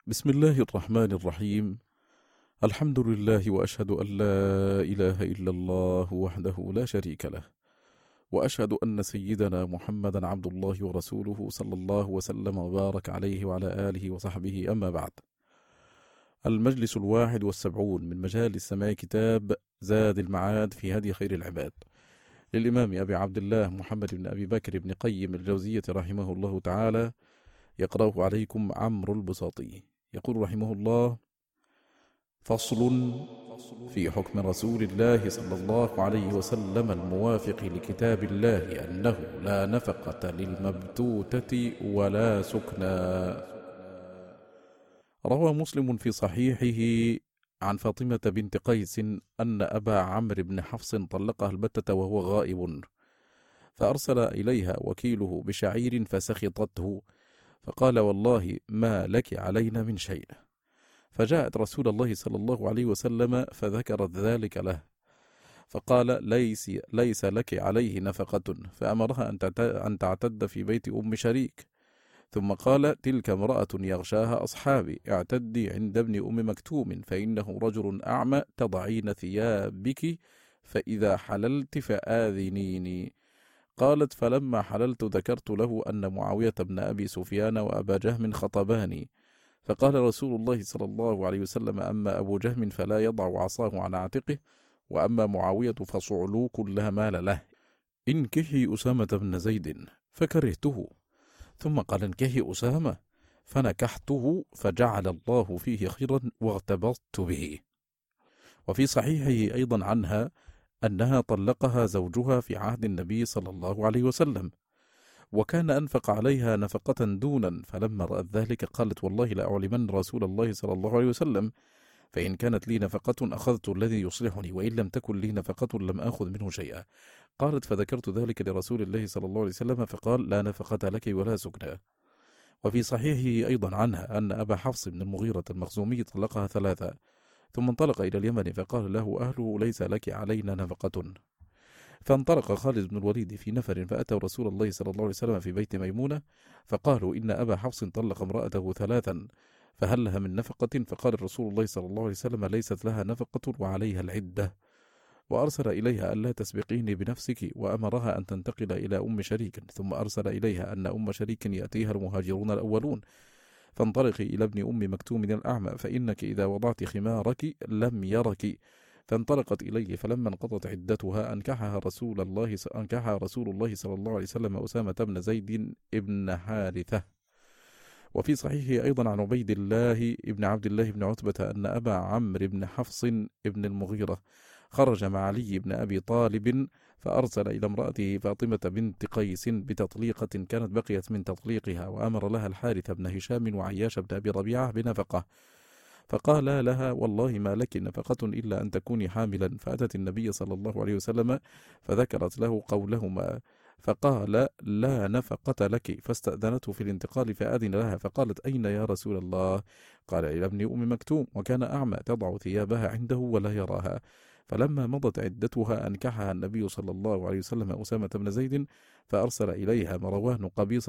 بسم الله الرحمن الرحيم. الحمد لله وأشهد أن لا إله إلا الله وحده لا شريك له، وأشهد أن سيدنا محمدا عبد الله ورسوله صلى الله وسلم وبارك عليه وعلى آله وصحبه، أما بعد. المجلس 71 من مجالس سماع كتاب زاد المعاد في هدي خير العباد للإمام أبي عبد الله محمد بن أبي بكر بن قيم الجوزية رحمه الله تعالى، يقرأه عليكم عمرو البساطي. يقول رحمه الله: فصل في حكم رسول الله صلى الله عليه وسلم الموافق لكتاب الله أنه لا نفقة للمبتوتة ولا سكنى. روى مسلم في صحيحه عن فاطمة بنت قيس أن أبا عمرو بن حفص طلقها البتة وهو غائب، فأرسل إليها وكيله بشعير فسخطته، فقال: والله ما لك علينا من شيء. فجاءت رسول الله صلى الله عليه وسلم فذكرت ذلك له، فقال: ليس لك عليه نفقة، فأمرها أن تعتد في بيت أم شريك. ثم قال: تلك امرأة يغشاها أصحابي، اعتدي عند ابن أم مكتوم، فإنه رجل أعمى، تضعين ثيابك، فإذا حللت فآذنيني. قالت: فلما حللت ذكرت له أن معاوية بن أبي سفيان وأبا جهم خطباني، فقال رسول الله صلى الله عليه وسلم: أما أبو جهم فلا يضع عصاه عن عاتقه، وأما معاوية فصعلوك لا مال له، انكحي أسامة بن زيد، فكرهته. ثم قال: انكحي أسامة، فنكحته، فجعل الله فيه خيرا واغتبطت به. وفي صحيحه أيضا عنها أنها طلقها زوجها في عهد النبي صلى الله عليه وسلم، وكان أنفق عليها نفقة دونا، فلما رأت ذلك قالت: والله لأعلمن رسول الله صلى الله عليه وسلم، فإن كانت لي نفقة أخذت الذي يصلحني، وإن لم تكن لي نفقة لم آخذ منه شيئا. قالت: فذكرت ذلك لرسول الله صلى الله عليه وسلم، فقال: لا نفقة لك ولا سكنى. وفي صحيحه أيضا عنها أن أبا حفص بن المغيرة المخزومي طلقها 3، ثم انطلق إلى اليمن، فقال له أهله: ليس لك علينا نفقة. فانطلق خالد بن الوليد في نفر، فأتوا رسول الله صلى الله عليه وسلم في بيت ميمونة، فقالوا: إن أبا حفص طلق امرأته 3، فهل لها من نفقة؟ فقال رسول الله صلى الله عليه وسلم: ليست لها نفقة وعليها العدة. وأرسل إليها ألا تسبقيني بنفسك، وأمرها أن تنتقل إلى أم شريك، ثم أرسل إليها أن أم شريك يأتيها المهاجرون الأولون، فانطلقي إلى ابن أم مكتوم الأعمى، فإنك إذا وضعت خمارك لم يرك. فانطلقت إليه، فلما انقضت عدتها أنكحها رسول الله صلى الله عليه وسلم أسامة بن زيد ابن حارثة. وفي صحيحه أيضا عن عبيد الله ابن عبد الله بن عتبة أن أبا عمرو بن حفص ابن المغيرة خرج مع علي بن أبي طالب، فأرسل إلى امرأته فاطمة بنت قيس بتطليقة كانت بقيت من تطليقها، وأمر لها الحارث بن هشام وعياش بن أبي ربيعة بنفقة، فقال لها: والله ما لك نفقة إلا أن تكوني حاملا. فأتت النبي صلى الله عليه وسلم فذكرت له قولهما، فقال: لا نفقة لك. فاستأذنته في الانتقال فأذن لها، فقالت: أين يا رسول الله؟ قال: إلى ابن أم مكتوم، وكان أعمى، تضع ثيابها عنده ولا يراها. فلما مضت عدتها أنكحها النبي صلى الله عليه وسلم أسامة بن زيد، فأرسل إليها مروان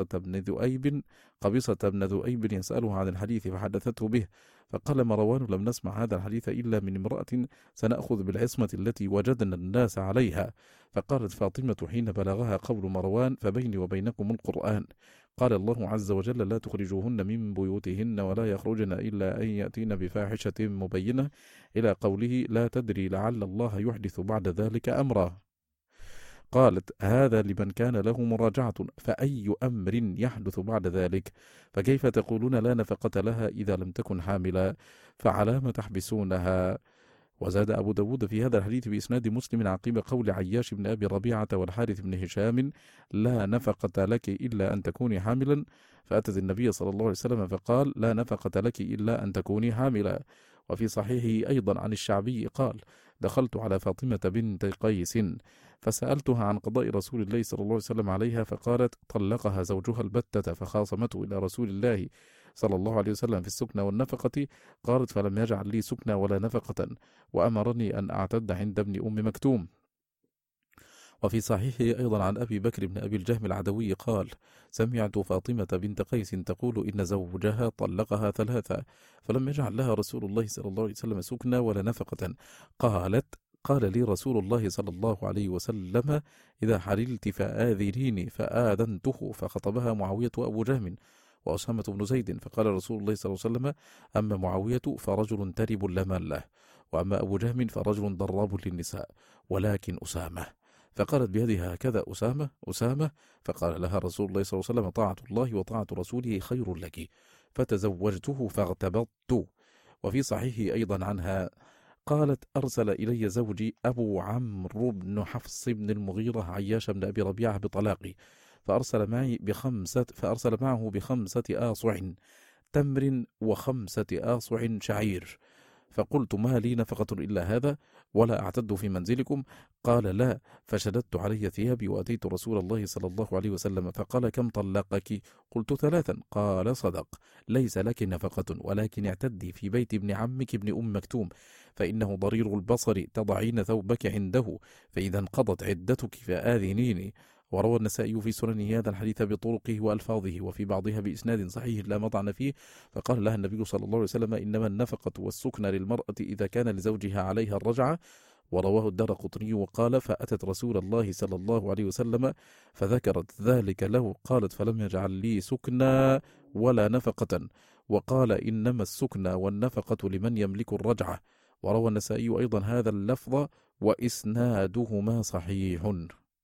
قبيصة بن ذؤيب يسأله عن الحديث، فحدثته به، فقال مروان: لم نسمع هذا الحديث إلا من امرأة سنأخذ بالعصمة التي وجدنا الناس عليها. فقالت فاطمة حين بلغها قول مروان: فبيني وبينكم القرآن، قال الله عز وجل: لا تخرجوهن من بيوتهن ولا يخرجن إلا أن يأتين بفاحشة مبينة، إلى قوله: لا تدري لعل الله يحدث بعد ذلك أمرا. قالت: هذا لمن كان له مراجعة، فأي أمر يحدث بعد ذلك؟ فكيف تقولون لا نفقة لها إذا لم تكن حاملا؟ فعلام تحبسونها؟ وزاد أبو داود في هذا الحديث بإسناد مسلم عقيب قول عياش بن أبي ربيعة والحارث بن هشام: لا نفقة لك إلا أن تكوني حاملا. فأتت النبي صلى الله عليه وسلم فقال: لا نفقة لك إلا أن تكوني حاملا. وفي صحيحه أيضا عن الشعبي قال: دخلت على فاطمة بنت قيس فسألتها عن قضاء رسول الله صلى الله عليه وسلم عليها، فقالت: طلقها زوجها البتة، فخاصمته إلى رسول الله صلى الله عليه وسلم في السكنى والنفقة. قالت: فلم يجعل لي سكنى ولا نفقة، وأمرني أن أعتد عند ابن أم مكتوم. وفي صحيحه أيضا عن أبي بكر بن أبي الجهم العدوي قال: سمعت فاطمة بنت قيس تقول إن زوجها طلقها 3 فلم يجعل لها رسول الله صلى الله عليه وسلم سكنى ولا نفقة. قال لي رسول الله صلى الله عليه وسلم: إذا حللت فآذنيني، فآذنته، فخطبها معاوية وأبو جهم وأسامة بن زيد، فقال رسول الله صلى الله عليه وسلم: أما معاوية فرجل ترب لا مال له، وأما أبو جهم فرجل ضراب للنساء، ولكن أسامة. فقالت بيدها هكذا: أسامة أسامة. فقال لها رسول الله صلى الله عليه وسلم: طاعة الله وطاعة رسوله خير لك. فتزوجته فاغتبطت. وفي صحيحه أيضا عنها قالت: أرسل إلي زوجي أبو عمرو بن حفص بن المغيرة عياش بن أبي ربيعة بطلاقي، فأرسل معه ب5 آصع تمر و5 آصع شعير، فقلت: ما لي نفقة إلا هذا ولا أعتد في منزلكم؟ قال: لا. فشددت علي ثيابي وأتيت رسول الله صلى الله عليه وسلم فقال: كم طلقك؟ قلت: 3. قال: صدق، ليس لك نفقة، ولكن اعتدي في بيت ابن عمك ابن أم مكتوم، فإنه ضرير البصر، تضعين ثوبك عنده، فإذا انقضت عدتك فآذنيني. وروى النسائي في سننه هذا الحديث بطرقه وألفاظه، وفي بعضها بإسناد صحيح لا مطعن فيه. فقال لها النبي صلى الله عليه وسلم: إنما النفقة والسكن للمرأة إذا كان لزوجها عليها الرجعة. ورواه الدارقطني وقال: فأتت رسول الله صلى الله عليه وسلم فذكرت ذلك له، قالت: فلم يجعل لي سكنا ولا نفقة، وقال: إنما السكنى والنفقة لمن يملك الرجعة. وروى النسائي أيضا هذا اللفظ وإسنادهما صحيح.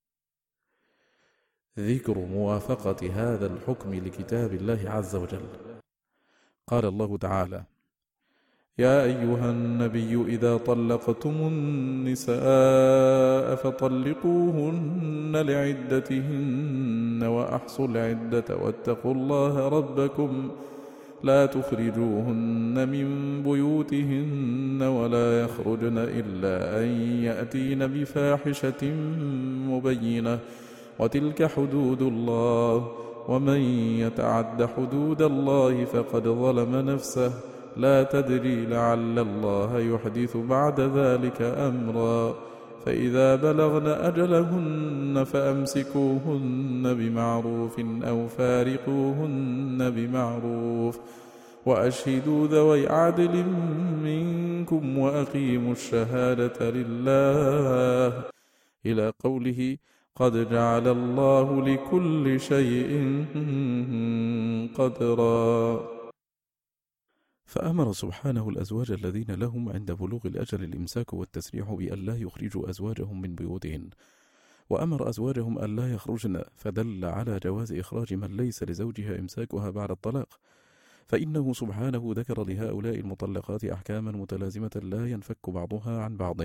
ذكر موافقة هذا الحكم لكتاب الله عز وجل. قال الله تعالى: يا أيها النبي إذا طلقتم النساء فطلقوهن لعدتهن وأحصوا العدة واتقوا الله ربكم لا تخرجوهن من بيوتهن ولا يخرجن إلا أن يأتين بفاحشة مبينة وتلك حدود الله ومن يتعد حدود الله فقد ظلم نفسه لا تدري لعل الله يحدث بعد ذلك أمرا فإذا بلغن أجلهن فأمسكوهن بمعروف أو فارقوهن بمعروف وأشهدوا ذوي عدل منكم وأقيموا الشهادة لله إلى قوله قد جعل الله لكل شيء قدرا. فأمر سبحانه الأزواج الذين لهم عند بلوغ الأجل الإمساك والتسريح بأن لا يخرجوا أزواجهم من بيوتهن، وأمر أزواجهم أن لا يخرجن، فدل على جواز إخراج من ليس لزوجها إمساكها بعد الطلاق، فإنه سبحانه ذكر لهؤلاء المطلقات أحكاما متلازمة لا ينفك بعضها عن بعض.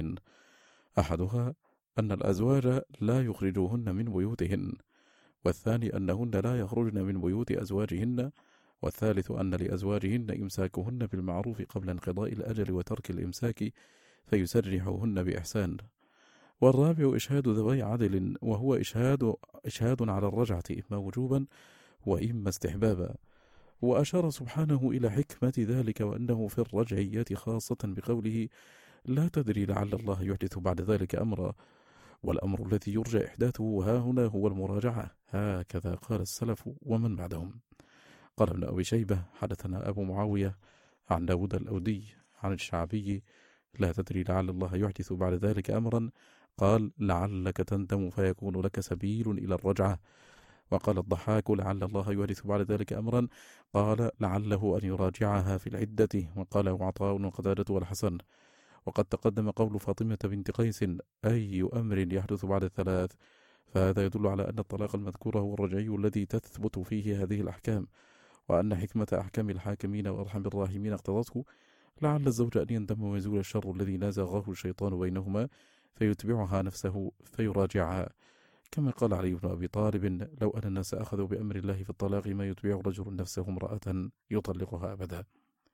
أحدها أن الأزواج لا يخرجوهن من بيوتهن، والثاني أنهن لا يخرجن من بيوت أزواجهن، والثالث أن لأزواجهن إمساكهن بالمعروف قبل انقضاء الأجل وترك الإمساك فيسرحوهن بإحسان، والرابع إشهاد ذوي عدل، وهو إشهاد على الرجعة إما وجوبا وإما استحبابا. وأشار سبحانه إلى حكمة ذلك وأنه في الرجعيات خاصة بقوله لا تدري لعل الله يحدث بعد ذلك أمرا، والأمر الذي يرجى إحداثه هاهنا هو المراجعة، هكذا قال السلف ومن بعدهم. قال ابن أبي شيبة حدثنا أبو معاوية عن داود الأودي عن الشعبي لا تدري لعل الله يحدث بعد ذلك أمرا، قال لعلك تندم فيكون لك سبيل إلى الرجعة. وقال الضحاك لعل الله يحدث بعد ذلك أمرا، قال لعله أن يراجعها في العدة. وقال عطاء وقتادة والحسن. وقد تقدم قول فاطمة بنت قيس أي أمر يحدث بعد 3، فهذا يدل على أن الطلاق المذكور هو الرجعي الذي تثبت فيه هذه الأحكام، وأن حكمة أحكام الحاكمين وأرحم الراحمين اقتضته لعل الزوج أن يندم ويزول الشر الذي نازغه الشيطان بينهما فيتبعها نفسه فيراجعها، كما قال علي بن أبي طالب لو أن الناس أخذوا بأمر الله في الطلاق ما يتبع رجل نفسه امرأة يطلقها أبدا.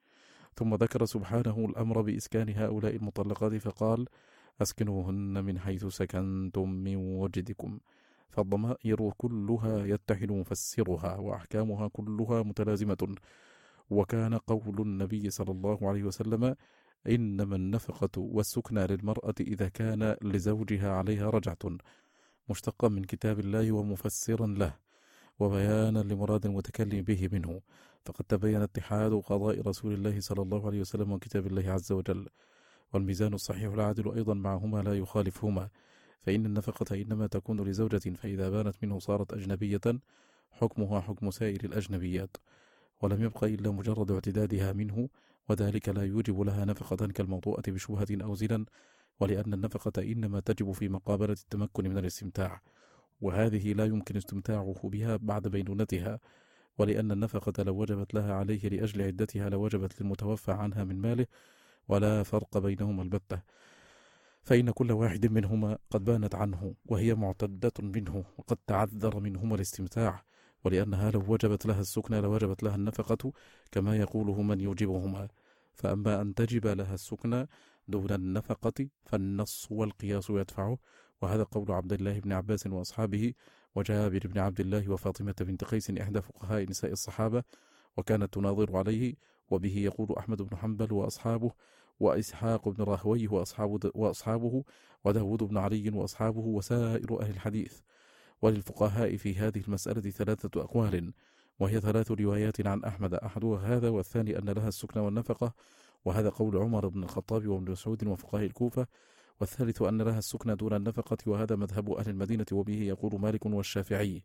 ثم ذكر سبحانه الأمر بإسكان هؤلاء المطلقات فقال أسكنوهن من حيث سكنتم من وجدكم، فالضمائر كلها يتحد مفسرها وأحكامها كلها متلازمة. وكان قول النبي صلى الله عليه وسلم إنما النفقة والسكنى للمرأة إذا كان لزوجها عليها رجعة مشتقا من كتاب الله ومفسرا له وبيانا لمراد المتكلم به منه، فقد تبين اتحاد قضاء رسول الله صلى الله عليه وسلم وكتاب الله عز وجل. والميزان الصحيح العادل أيضا معهما لا يخالفهما، فإن النفقة إنما تكون لزوجة، فإذا بانت منه صارت أجنبية حكمها حكم سائر الأجنبيات، ولم يبق إلا مجرد اعتدادها منه، وذلك لا يوجب لها نفقة كالموطوءة بشبهة أو زنا، ولأن النفقة إنما تجب في مقابلة التمكن من الاستمتاع، وهذه لا يمكن استمتاعه بها بعد بينونتها، ولأن النفقة لو وجبت لها عليه لأجل عدتها لوجبت للمتوفى عنها من ماله، ولا فرق بينهما البتة، فإن كل واحد منهما قد بانت عنه وهي معتدة منه، وقد تعذر منهما الاستمتاع، ولأنها لو وجبت لها السكنى لوجبت لها النفقة كما يقوله من يوجبهما. فأما أن تجب لها السكنى دون النفقة فالنص والقياس يدفعه، وهذا قول عبد الله بن عباس وأصحابه وجابر بن عبد الله وفاطمة بنت قيس إحدى فقهاء نساء الصحابة، وكانت تناظر عليه، وبه يقول أحمد بن حنبل وأصحابه، وإسحاق بن راهويه وأصحابه، وداود بن علي وأصحابه، وسائر أهل الحديث. وللفقهاء في هذه المسألة 3 أقوال، وهي 3 روايات عن أحمد، أحدها هذا، والثاني أن لها السكن والنفقة، وهذا قول عمر بن الخطاب وابن مسعود وفقهاء الكوفة، والثالث أن لها السكن دون النفقة، وهذا مذهب أهل المدينة، وبه يقول مالك والشافعي.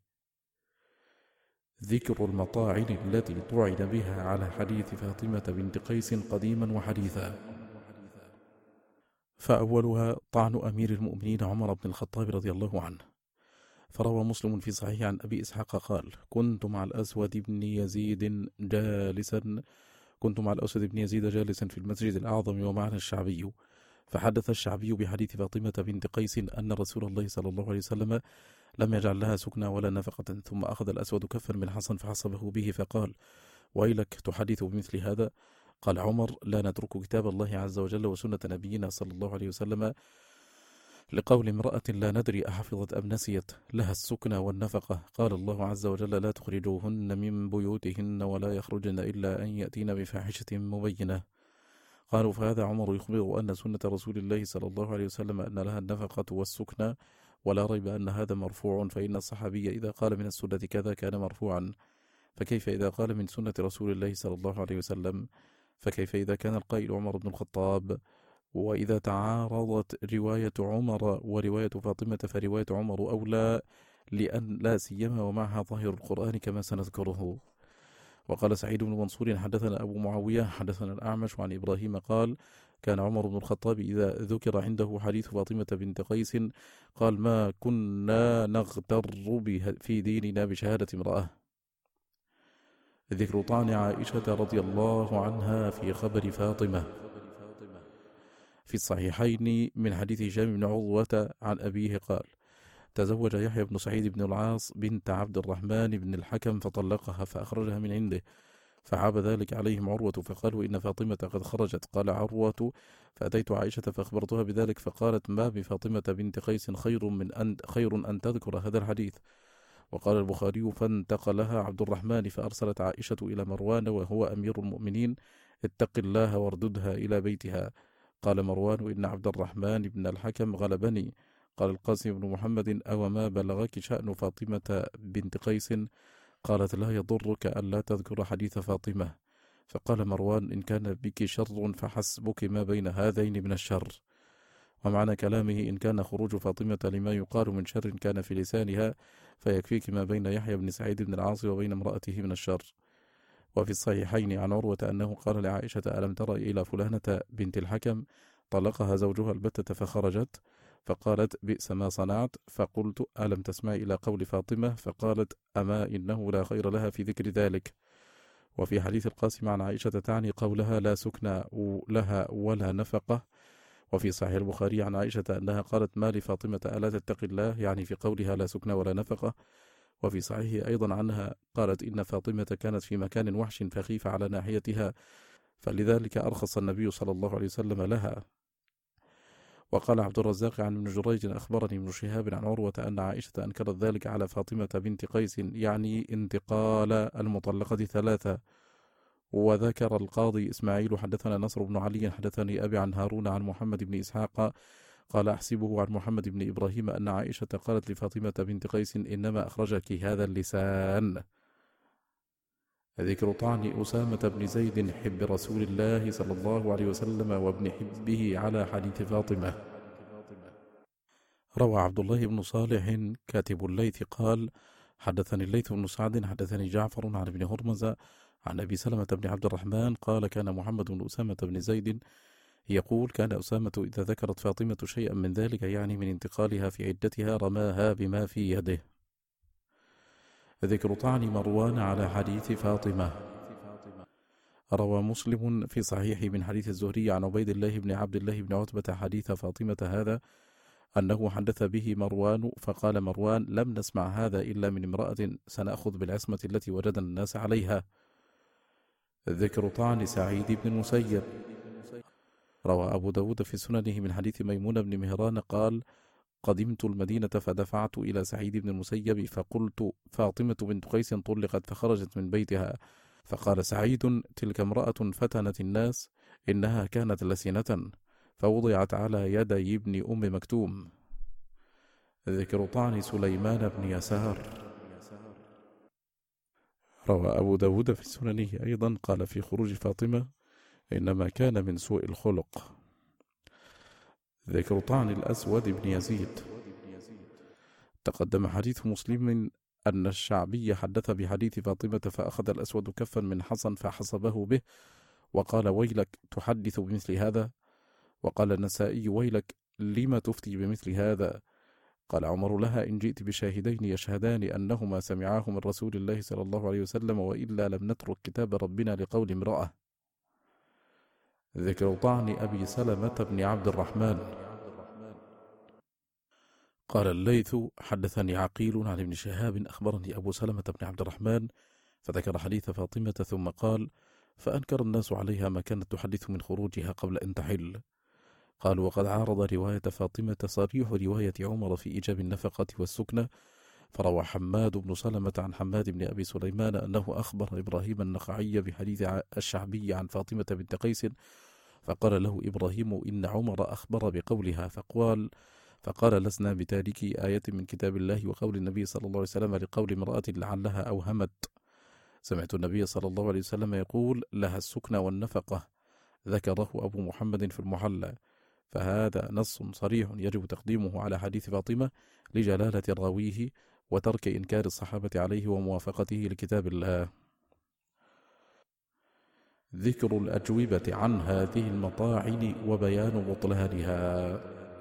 ذكر المطاعن التي طعن بها على حديث فاطمة بنت قيس قديما وحديثا. فأولها طعن أمير المؤمنين عمر بن الخطاب رضي الله عنه، فروى مسلم في صحيح عن أبي إسحاق قال: كنت مع الأسود بن يزيد جالسا في المسجد الأعظم ومعنا الشعبي، فحدث الشعبي بحديث فاطمة بنت قيس أن رسول الله صلى الله عليه وسلم لم يجعل لها سكنى ولا نفقة، ثم أخذ الأسود كفا من حصن فحصبه به فقال: ويلك تحدث بمثل هذا؟ قال عمر: لا نترك كتاب الله عز وجل وسنة نبينا صلى الله عليه وسلم لقول امرأة لا ندري أحفظت أم نسيت لها السكنى والنفقة. قال الله عز وجل: لا تخرجوهن من بيوتهن ولا يخرجن إلا أن يأتين بفاحشة مبينة. قالوا: فهذا عمر يخبر أن سنة رسول الله صلى الله عليه وسلم أن لها النفقة والسكنى، ولا ريب أن هذا مرفوع، فإن الصحابي إذا قال من السنة كذا كان مرفوعا، فكيف إذا قال من سنة رسول الله صلى الله عليه وسلم؟ فكيف إذا كان القائل عمر بن الخطاب؟ وإذا تعارضت رواية عمر ورواية فاطمة فرواية عمر أولى، لأن لا سيما ومعها ظاهر القرآن كما سنذكره. وقال سعيد بن منصور: حدثنا أبو معاوية حدثنا الأعمش عن إبراهيم قال: كان عمر بن الخطاب إذا ذكر عنده حديث فاطمة بنت قيس قال: ما كنا نغتر في ديننا بشهادة امرأة. ذكر طعن عائشة رضي الله عنها في خبر فاطمة. في الصحيحين من حديث هشام بن عروة عن أبيه قال: تزوج يحيى بن سعيد بن العاص بنت عبد الرحمن بن الحكم فطلقها فأخرجها من عنده، فعاب ذلك عليهم عروة فقالوا: إن فاطمة قد خرجت. قال عروة: فأتيت عائشة فأخبرتها بذلك، فقالت: ما بفاطمة بنت قيس خير أن تذكر هذا الحديث. وقال البخاري: فانتقلها عبد الرحمن، فأرسلت عائشة إلى مروان وهو أمير المؤمنين: اتق الله وارددها إلى بيتها. قال مروان: إن عبد الرحمن بن الحكم غلبني. قال القاسم بن محمد: أو ما بلغك شأن فاطمة بنت قيس؟ قالت: لا يضرك ألا تذكر حديث فاطمة. فقال مروان: إن كان بك شر فحسبك ما بين هذين من الشر. ومعنى كلامه: إن كان خروج فاطمة لما يقال من شر كان في لسانها فيكفيك ما بين يحيى بن سعيد بن العاص وبين امرأته من الشر. وفي الصحيحين عن عروة أنه قال لعائشة: ألم تر إلى فلانة بنت الحكم طلقها زوجها البتة فخرجت؟ فقالت: بئس ما صنعت. فقلت: ألم تسمع إلى قول فاطمة؟ فقالت: أما إنه لا خير لها في ذكر ذلك. وفي حديث القاسم عن عائشة تعني قولها: لا سكن لها ولا نفقة. وفي صحيح البخاري عن عائشة أنها قالت: ما لفاطمة ألا تتقي الله، يعني في قولها لا سكن ولا نفقة. وفي صحيح أيضا عنها قالت: إن فاطمة كانت في مكان وحش فخيف على ناحيتها، فلذلك أرخص النبي صلى الله عليه وسلم لها. وقال عبد الرزاق عن ابن جريج: أخبرني ابن شهاب عن عروة أن عائشة أنكرت ذلك على فاطمة بنت قيس، يعني انتقال المطلقة 3. وذكر القاضي إسماعيل: حدثنا نصر بن علي حدثني أبي عن هارون عن محمد بن إسحاق قال أحسبه عن محمد بن إبراهيم أن عائشة قالت لفاطمة بنت قيس: إنما أخرجك هذا اللسان. ذكر طعن أسامة بن زيد حب رسول الله صلى الله عليه وسلم وابن حبه على حديث فاطمة. روى عبد الله بن صالح كاتب الليث قال: حدثني الليث بن سعد حدثني جعفر عن ابن هرمز عن أبي سلمة بن عبد الرحمن قال: كان محمد بن أسامة بن زيد يقول: كان أسامة إذا ذكرت فاطمة شيئا من ذلك، يعني من انتقالها في عدتها، رماها بما في يده. ذكر طعن مروان على حديث فاطمة. روى مسلم في صحيح من حديث الزهري عن عبيد الله بن عبد الله بن عتبة حديث فاطمة هذا أنه حدث به مروان، فقال مروان: لم نسمع هذا إلا من امرأة سنأخذ بالعصمة التي وجدنا الناس عليها. ذكر طعن سعيد بن المسيب. روى أبو داود في سننه من حديث ميمون بن مهران قال: قدمت المدينة فدفعت إلى سعيد بن المسيب فقلت: فاطمة بنت قيس طلقت فخرجت من بيتها. فقال سعيد: تلك امرأة فتنت الناس، إنها كانت لسنة، فوضعت على يدي ابن أم مكتوم. ذكر طعن سليمان بن يسار. روى أبو داود في سننه أيضا قال في خروج فاطمة: إنما كان من سوء الخلق. ذكر طعن الأسود بن يزيد. تقدم حديث مسلم أن الشعبي حدث بحديث فاطمة فأخذ الأسود كفا من حصن فحصبه به وقال: ويلك تحدث بمثل هذا؟ وقال النسائي: ويلك لما تفتي بمثل هذا؟ قال عمر لها: إن جئت بشاهدين يشهدان أنهما سمعاه من رسول الله صلى الله عليه وسلم، وإلا لم نترك كتاب ربنا لقول امرأة. ذكر طعن أبي سلمة بن عبد الرحمن. قال الليث: حدثني عقيل عن ابن شهاب أخبرني أبو سلمة بن عبد الرحمن، فذكر حديث فاطمة ثم قال: فأنكر الناس عليها ما كانت تحدث من خروجها قبل أن تحل. قال: وقد عارض رواية فاطمة صريح رواية عمر في إيجاب النفقة والسكنة، فروى حماد بن سلمة عن حماد بن أبي سليمان أنه أخبر إبراهيم النخعي بحديث الشعبي عن فاطمة بنت قيس، فقال له إبراهيم: إن عمر أخبر بقولها، فقال: لسنا بتاركي آية من كتاب الله وقول النبي صلى الله عليه وسلم لقول امرأة لعلها أوهمت. سمعت النبي صلى الله عليه وسلم يقول: لها السكنى والنفقة. ذكره أبو محمد في المحلى، فهذا نص صريح يجب تقديمه على حديث فاطمة لجلالة راويه وترك إنكار الصحابة عليه وموافقته لكتاب الله. ذكر الأجوبة عن هذه المطاعن وبيان بطلانها.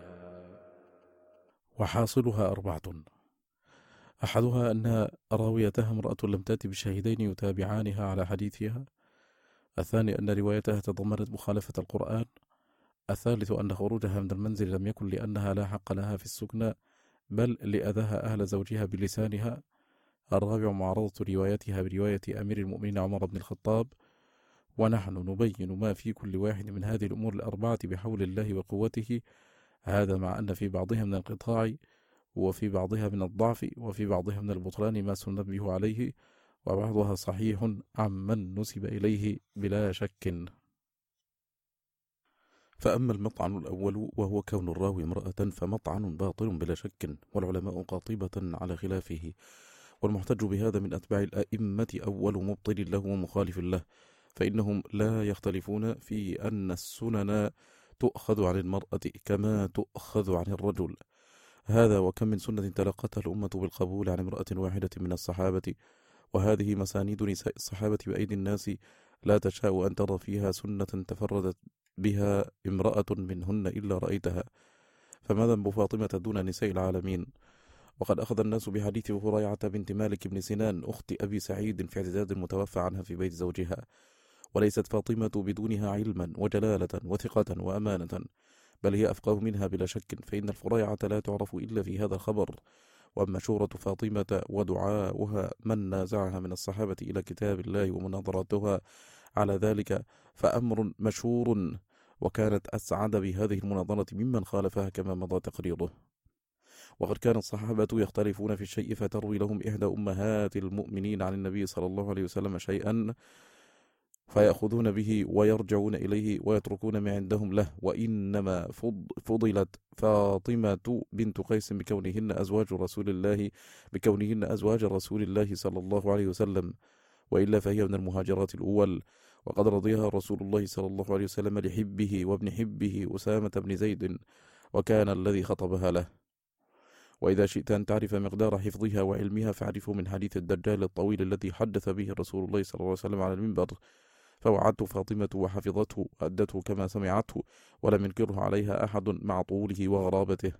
وحاصلها 4: أحدها أن راويتها امرأة لم تأت بشاهدين يتابعانها على حديثها. الثاني أن روايتها تضمنت مخالفة القرآن. الثالث أن خروجها من المنزل لم يكن لأنها لا حق لها في السكنى، بل لأذاها أهل زوجها بلسانها. الرابع معارضة روايتها برواية أمير المؤمنين عمر بن الخطاب. ونحن نبين ما في كل واحد من هذه الأمور الأربعة بحول الله وقوته، هذا مع أن في بعضها من الانقطاع، وفي بعضها من الضعف، وفي بعضها من البطلان ما سننبه عليه، وبعضها صحيح عمن نسب إليه بلا شك. فأما المطعن الأول وهو كون الراوي امرأة فمطعن باطل بلا شك، والعلماء قاطبة على خلافه، والمحتج بهذا من أتباع الأئمة أول مبطل له ومخالف له، فإنهم لا يختلفون في أن السنن تؤخذ عن المرأة كما تؤخذ عن الرجل. هذا وكم من سنة تلقتها الأمة بالقبول عن امرأة واحدة من الصحابة، وهذه مسانيد نساء الصحابة بأيدي الناس لا تشاء أن ترى فيها سنة تفردت بها امرأة منهن إلا رأيتها، فما ذنب فاطمة دون نساء العالمين؟ وقد أخذ الناس بحديث هريعة بنت مالك بن سنان أخت أبي سعيد في اعتداد المتوفى عنها في بيت زوجها، وليست فاطمة بدونها علما وجلالة وثقة وأمانة، بل هي أفقه منها بلا شك، فإن الفريعة لا تعرف إلا في هذا الخبر. وأما شورة فاطمة ودعاؤها من نازعها من الصحابة إلى كتاب الله ومناظرتها على ذلك فأمر مشهور، وكانت أسعد بهذه المناظرة ممن خالفها كما مضى تقريره. وقد كان الصحابة يختلفون في الشيء فتروي لهم إحدى أمهات المؤمنين عن النبي صلى الله عليه وسلم شيئا فيأخذون به ويرجعون إليه ويتركون ما عندهم له. وإنما فضلت فاطمة بنت قيس بكونهن أزواج رسول الله صلى الله عليه وسلم، وإلا فهي من المهاجرات الأول، وقد رضيها رسول الله صلى الله عليه وسلم لحبه وابن حبه أسامة بن زيد، وكان الذي خطبها له. وإذا شئت أن تعرف مقدار حفظها وعلمها فاعرفه من حديث الدجال الطويل الذي حدث به رسول الله صلى الله عليه وسلم على المنبر، فوعدته فاطمة وحفظته وأدته كما سمعته، ولم ينكره عليها أحد مع طوله وغرابته.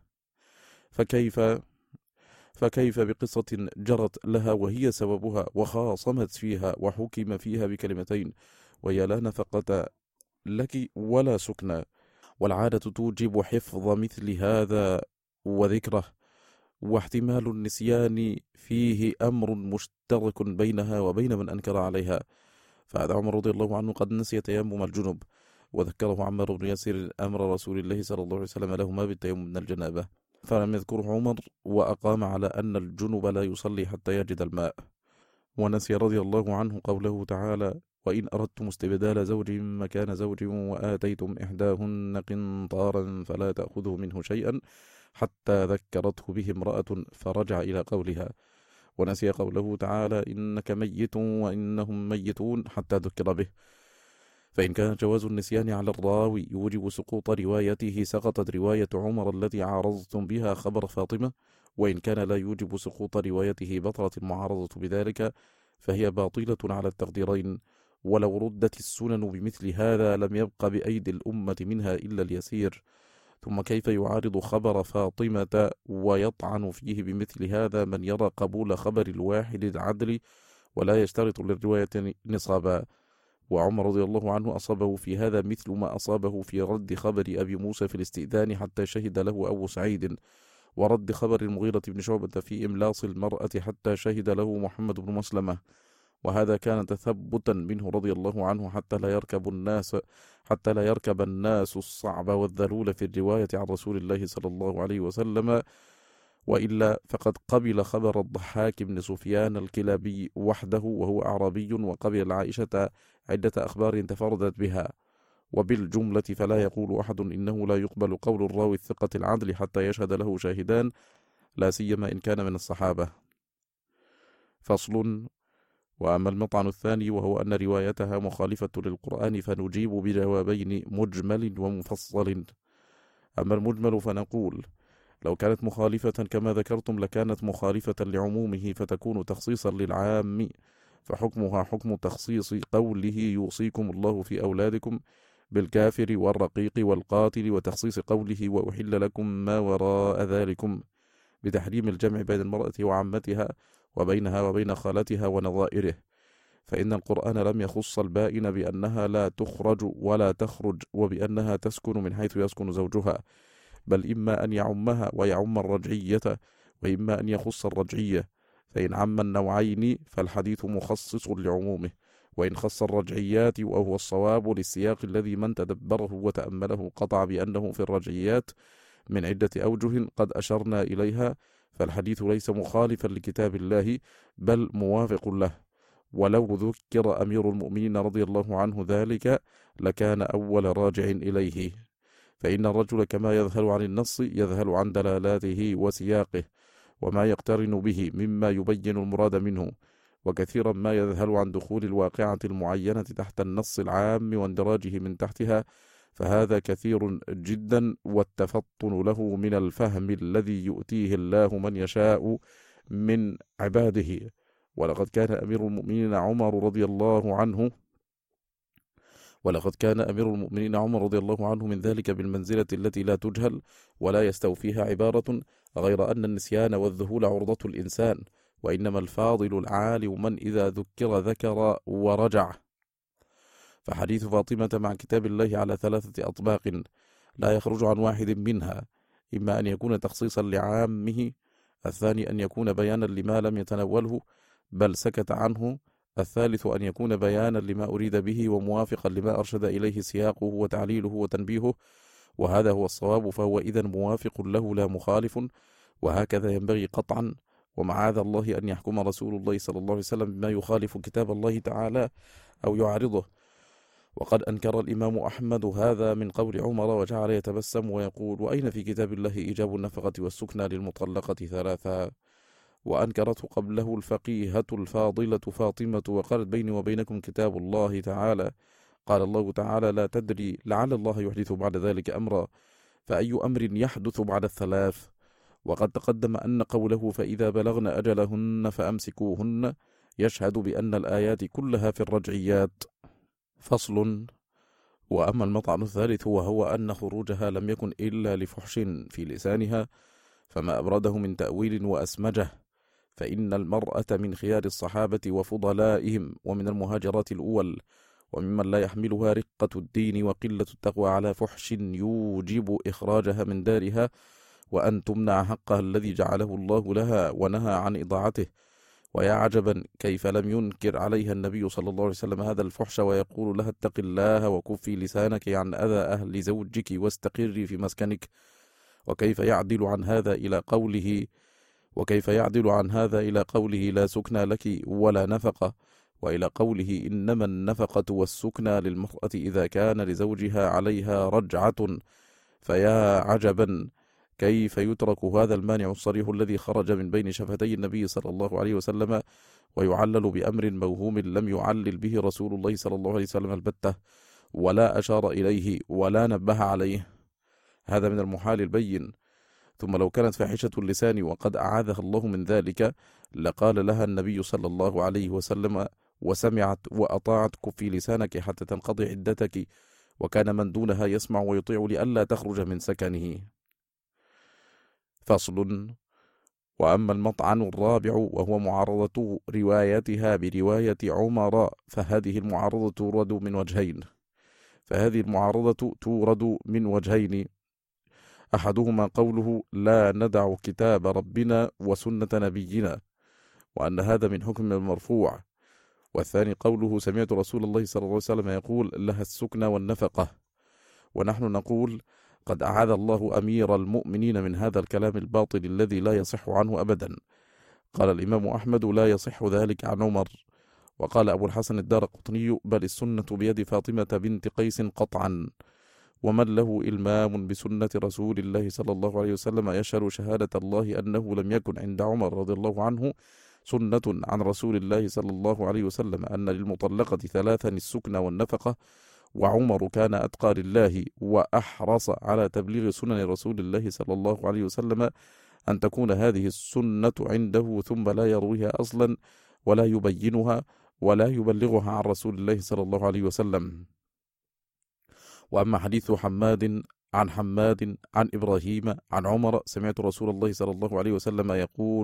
فكيف بقصة جرت لها وهي سببها وخاصمت فيها وحكم فيها بكلمتين، وهي لا نفقة لك ولا سكنى، والعادة توجب حفظ مثل هذا وذكره، واحتمال النسيان فيه أمر مشترك بينها وبين من أنكر عليها. فهذا عمر رضي الله عنه قد نسي تيمم الجنب، وذكره عمار بن ياسر أمر رسول الله صلى الله عليه وسلم لهما بالتيمم من الجنابة، فلم يذكره عمر، وأقام على أن الجنب لا يصلي حتى يجد الماء. ونسي رضي الله عنه قوله تعالى: وإن أردتم استبدال زوج مكان زوج وآتيتم إحداهن قنطارا فلا تأخذوا منه شيئا حتى ذكرته به امرأة، فرجع إلى قولها. ونسي قوله تعالى: إنك ميت وإنهم ميتون، حتى ذكر به. فإن كان جواز النسيان على الراوي يوجب سقوط روايته، سقطت رواية عمر التي عارضتم بها خبر فاطمة، وإن كان لا يوجب سقوط روايته بطلت المعارضة بذلك، فهي باطلة على التقديرين. ولو ردت السنن بمثل هذا لم يبق بأيدي الأمة منها إلا اليسير. ثم كيف يعارض خبر فاطمة ويطعن فيه بمثل هذا من يرى قبول خبر الواحد العدل ولا يشترط للرواية نصابا؟ وعمر رضي الله عنه أصابه في هذا مثل ما أصابه في رد خبر أبي موسى في الاستئذان حتى شهد له أبو سعيد، ورد خبر المغيرة بن شعبة في إملاص المرأة حتى شهد له محمد بن مسلمة. وهذا كان تثبتا منه رضي الله عنه حتى لا يركب الناس الصعب والذلول في الرواية عن رسول الله صلى الله عليه وسلم، وإلا فقد قبل خبر الضحاك بن سفيان الكلابي وحده وهو أعرابي، وقبل عائشة عدة أخبار تفردت بها. وبالجملة فلا يقول أحد إنه لا يقبل قول الراوي الثقة العدل حتى يشهد له شاهدان، لا سيما إن كان من الصحابة. فصل. وأما المطعن الثاني وهو أن روايتها مخالفة للقرآن فنجيب بجوابين: مجمل ومفصل. أما المجمل فنقول: لو كانت مخالفة كما ذكرتم لكانت مخالفة لعمومه فتكون تخصيصا للعام، فحكمها حكم تخصيص قوله يوصيكم الله في أولادكم بالكافر والرقيق والقاتل، وتخصيص قوله وأحل لكم ما وراء ذلكم بتحريم الجمع بين المرأة وعمتها وبينها وبين خالتها ونظائره. فإن القرآن لم يخص البائن بأنها لا تخرج ولا تخرج وبأنها تسكن من حيث يسكن زوجها، بل إما أن يعمها ويعم الرجعية، وإما أن يخص الرجعية. فإن عم النوعين فالحديث مخصص لعمومه، وإن خص الرجعيات وهو الصواب للسياق الذي من تدبره وتأمله قطع بأنه في الرجعيات من عدة أوجه قد أشرنا إليها، فالحديث ليس مخالفا لكتاب الله بل موافق له. ولو ذكر أمير المؤمنين رضي الله عنه ذلك لكان أول راجع إليه، فإن الرجل كما يذهل عن النص يذهل عن دلالاته وسياقه وما يقترن به مما يبين المراد منه، وكثيرا ما يذهل عن دخول الواقعة المعينة تحت النص العام واندراجه من تحتها، فهذا كثير جدا، والتفطن له من الفهم الذي يؤتيه الله من يشاء من عباده. ولقد كان أمير المؤمنين عمر رضي الله عنه من ذلك بالمنزلة التي لا تجهل ولا يستوفيها عبارة، غير أن النسيان والذهول عرضة الإنسان، وإنما الفاضل العالم من إذا ذكر ورجع. فحديث فاطمة مع كتاب الله على 3 أطباق لا يخرج عن واحد منها: إما أن يكون تخصيصا لعامه، الثاني أن يكون بيانا لما لم يتنوله بل سكت عنه، الثالث أن يكون بيانا لما أريد به وموافقا لما أرشد إليه سياقه وتعليله وتنبيهه، وهذا هو الصواب، فهو إذن موافق له لا مخالف، وهكذا ينبغي قطعا. ومعاذ الله أن يحكم رسول الله صلى الله عليه وسلم بما يخالف كتاب الله تعالى أو يعارضه، وقد أنكر الإمام أحمد هذا من قول عمر وجعل يتبسم ويقول: وأين في كتاب الله إيجاب النفقة والسكنى للمطلقة ثلاثا؟ وأنكرته قبله الفقيهة الفاضلة فاطمة وقالت: بيني وبينكم كتاب الله تعالى. قال الله تعالى: لا تدري لعل الله يحدث بعد ذلك أمرا. فأي أمر يحدث بعد الثلاث؟ وقد تقدم أن قوله: فإذا بلغن أجلهن فأمسكوهن يشهد بأن الآيات كلها في الرجعيات. فصل. وأما المطعن الثالث وهو أن خروجها لم يكن إلا لفحش في لسانها، فما أبرده من تأويل وأسمجه، فإن المرأة من خيار الصحابة وفضلائهم ومن المهاجرات الأول، وممن لا يحملها رقة الدين وقلة التقوى على فحش يوجب إخراجها من دارها، وأن تمنع حقها الذي جعله الله لها ونهى عن إضاعته. ويا عجبا كيف لم ينكر عليها النبي صلى الله عليه وسلم هذا الفحش، ويقول لها: اتق الله وكفي لسانك عن أذى أهل زوجك واستقري في مسكنك. وكيف يعدل عن هذا إلى قوله: لا سكنى لك ولا نفقة، وإلى قوله: إنما النفقة والسكنى للمرأة إذا كان لزوجها عليها رجعة. فيا عجبا كيف يترك هذا المانع الصريح الذي خرج من بين شفتي النبي صلى الله عليه وسلم، ويعلل بأمر موهوم لم يعلل به رسول الله صلى الله عليه وسلم البتة، ولا أشار إليه ولا نبه عليه. هذا من المحال البين. ثم لو كانت فاحشة اللسان وقد أعاذها الله من ذلك، لقال لها النبي صلى الله عليه وسلم: وسمعت وأطاعت كفي لسانك حتى تنقضي عدتك. وكان من دونها يسمع ويطيع لئلا تخرج من سكنه. فصل. وأما المطعن الرابع وهو معارضة روايتها برواية عمر، فهذه المعارضة تورد من وجهين. أحدهما قوله: لا ندع كتاب ربنا وسنة نبينا، وأن هذا من حكم المرفوع. والثاني قوله: سمعت رسول الله صلى الله عليه وسلم يقول: لها السكنى والنفقة. ونحن نقول: قد أعاذ الله أمير المؤمنين من هذا الكلام الباطل الذي لا يصح عنه أبدا. قال الإمام أحمد: لا يصح ذلك عن عمر. وقال أبو الحسن الدارقطني: بل السنة بيد فاطمة بنت قيس قطعا. ومن له إلمام بسنة رسول الله صلى الله عليه وسلم يشهد شهادة الله أنه لم يكن عند عمر رضي الله عنه سنة عن رسول الله صلى الله عليه وسلم أن للمطلقة ثلاثا السكنى والنفقة، وعمر كان أتقى لله وأحرص على تبليغ سنن رسول الله صلى الله عليه وسلم أن تكون هذه السنة عنده، ثم لا يرويها أصلا ولا يبينها ولا يبلغها عن رسول الله صلى الله عليه وسلم. وأما حديث حماد عن إبراهيم عن عمر: سمعت رسول الله صلى الله عليه وسلم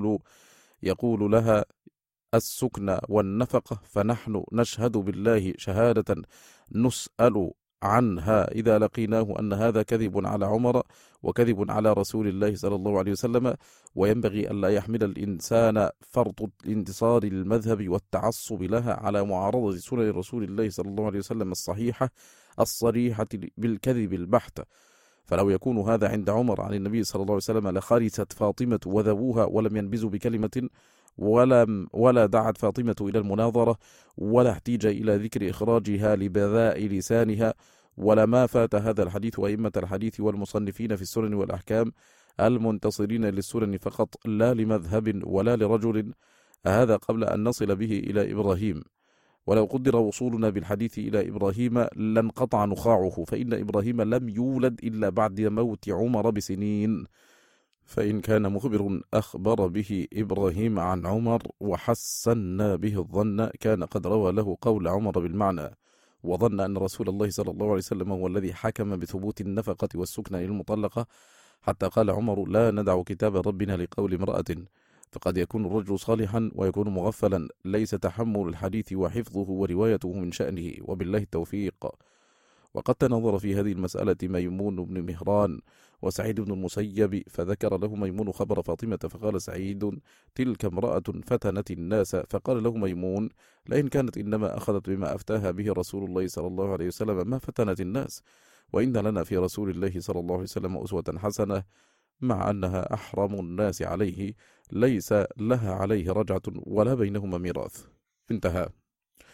يقول لها السكنى والنفقة، فنحن نشهد بالله شهادة نسأل عنها إذا لقيناه أن هذا كذب على عمر وكذب على رسول الله صلى الله عليه وسلم. وينبغي ألا يحمل الإنسان فرط الانتصار للمذهب والتعصب لها على معارضة سنن رسول الله صلى الله عليه وسلم الصحيحة الصريحة بالكذب البحت. فلو يكون هذا عند عمر عن النبي صلى الله عليه وسلم لخرست فاطمة وذبوها ولم ينبذوا بكلمة، ولا دعت فاطمة إلى المناظرة، ولا احتيج إلى ذكر إخراجها لبذاء لسانها، ولما فات هذا الحديث أئمة الحديث والمصنفين في السنن والأحكام المنتصرين للسنن فقط، لا لمذهب ولا لرجل. هذا قبل أن نصل به إلى إبراهيم. ولو قدر وصولنا بالحديث إلى إبراهيم لانقطع نخاعه، فإن إبراهيم لم يولد إلا بعد موت عمر بسنين. فإن كان مخبر أخبر به إبراهيم عن عمر وحسنا به الظن، كان قد روى له قول عمر بالمعنى، وظن أن رسول الله صلى الله عليه وسلم هو الذي حكم بثبوت النفقة والسكنى للمطلقة، حتى قال عمر: لا ندع كتاب ربنا لقول امرأة. فقد يكون الرجل صالحا ويكون مغفلا، ليس تحمل الحديث وحفظه وروايته من شأنه، وبالله التوفيق. وقد تنظر في هذه المسألة ميمون بن مهران وسعيد بن المسيب، فذكر له ميمون خبر فاطمة، فقال سعيد: تلك امرأة فتنت الناس. فقال له ميمون: لئن كانت إنما أخذت بما أفتاها به رسول الله صلى الله عليه وسلم ما فتنت الناس، وإن لنا في رسول الله صلى الله عليه وسلم أسوة حسنة، مع أنها أحرم الناس عليه، ليس لها عليه رجعة ولا بينهما ميراث. انتهى.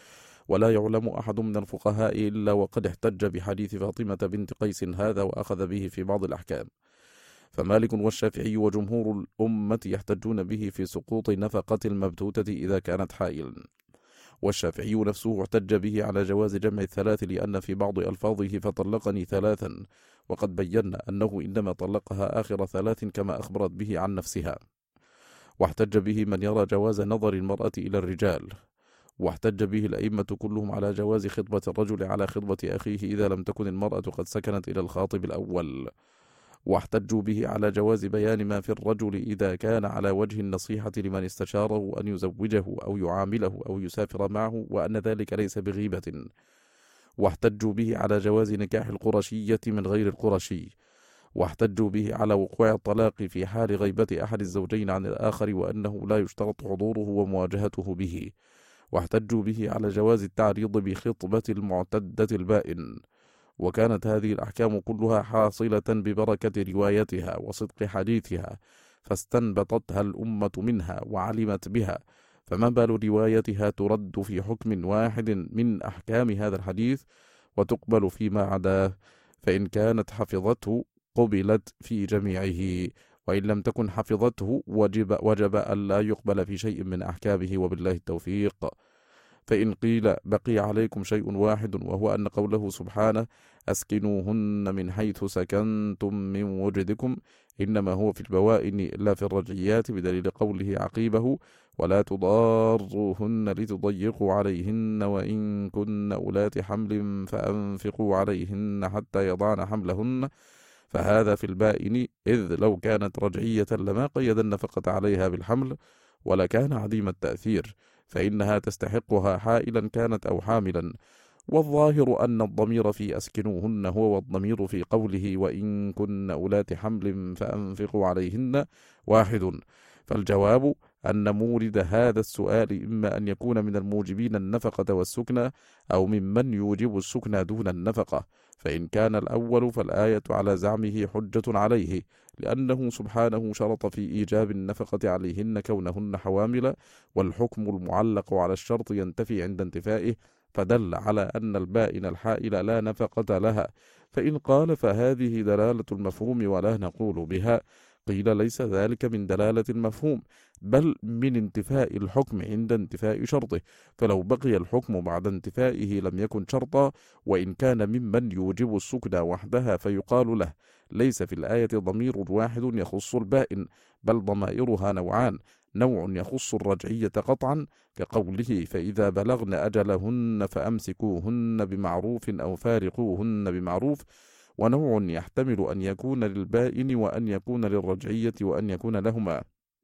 ولا يعلم أحد من الفقهاء إلا وقد احتج بحديث فاطمة بنت قيس هذا وأخذ به في بعض الأحكام، فمالك والشافعي وجمهور الأمة يحتجون به في سقوط نفقة المبتوتة إذا كانت حائلا. والشافعي نفسه احتج به على جواز جمع الثلاث لأن في بعض ألفاظه فطلقني ثلاثا، وقد بينا أنه إنما طلقها آخر ثلاث كما أخبرت به عن نفسها. واحتج به من يرى جواز نظر المرأة إلى الرجال، واحتج به الأئمة كلهم على جواز خطبة الرجل على خطبة أخيه إذا لم تكن المرأة قد سكنت إلى الخاطب الأول، واحتجوا به على جواز بيان ما في الرجل إذا كان على وجه النصيحة لمن استشاره أن يزوجه أو يعامله أو يسافر معه، وأن ذلك ليس بغيبة. واحتجوا به على جواز نكاح القرشية من غير القرشي، واحتجوا به على وقوع الطلاق في حال غيبة أحد الزوجين عن الآخر وأنه لا يشترط حضوره ومواجهته به، واحتجوا به على جواز التعريض بخطبة المعتدة البائن. وكانت هذه الأحكام كلها حاصلة ببركة روايتها وصدق حديثها، فاستنبطتها الأمة منها وعلمت بها، فما بال روايتها ترد في حكم واحد من أحكام هذا الحديث وتقبل فيما عداه، فإن كانت حفظته قبلت في جميعه، وإن لم تكن حفظته وجب ألا يقبل في شيء من أحكامه، وبالله التوفيق. فإن قيل بقي عليكم شيء واحد وهو أن قوله سبحانه أسكنوهن من حيث سكنتم من وجدكم إنما هو في البوائن لا في الرجعيات، بدليل قوله عقيبه ولا تضاروهن لتضيقوا عليهن وإن كن أولات حمل فأنفقوا عليهن حتى يضعن حملهن، فهذا في البائن، إذ لو كانت رجعية لما قيد النفقة عليها بالحمل ولكان عديم التأثير، فإنها تستحقها حائلا كانت أو حاملا. والظاهر أن الضمير في أسكنوهن هو والضمير في قوله وإن كن أولات حمل فأنفقوا عليهن واحد، فالجواب أن مورد هذا السؤال إما أن يكون من الموجبين النفقة والسكنى أو ممن يوجب السكنى دون النفقة، فإن كان الأول فالآية على زعمه حجة عليه، لأنه سبحانه شرط في إيجاب النفقة عليهن كونهن حوامل، والحكم المعلق على الشرط ينتفي عند انتفائه، فدل على أن البائن الحائل لا نفقة لها. فإن قال فهذه دلالة المفهوم ولا نقول بها، قيل ليس ذلك من دلالة المفهوم، بل من انتفاء الحكم عند انتفاء شرطه، فلو بقي الحكم بعد انتفائه لم يكن شرطا، وإن كان ممن يوجب السكنى وحدها فيقال له ليس في الآية ضمير واحد يخص البائن، بل ضمائرها نوعان، نوع يخص الرجعية قطعا كقوله فإذا بلغن أجلهن فأمسكوهن بمعروف أو فارقوهن بمعروف، ونوع يحتمل أن يكون للبائن وأن يكون للرجعية وأن يكون لهما،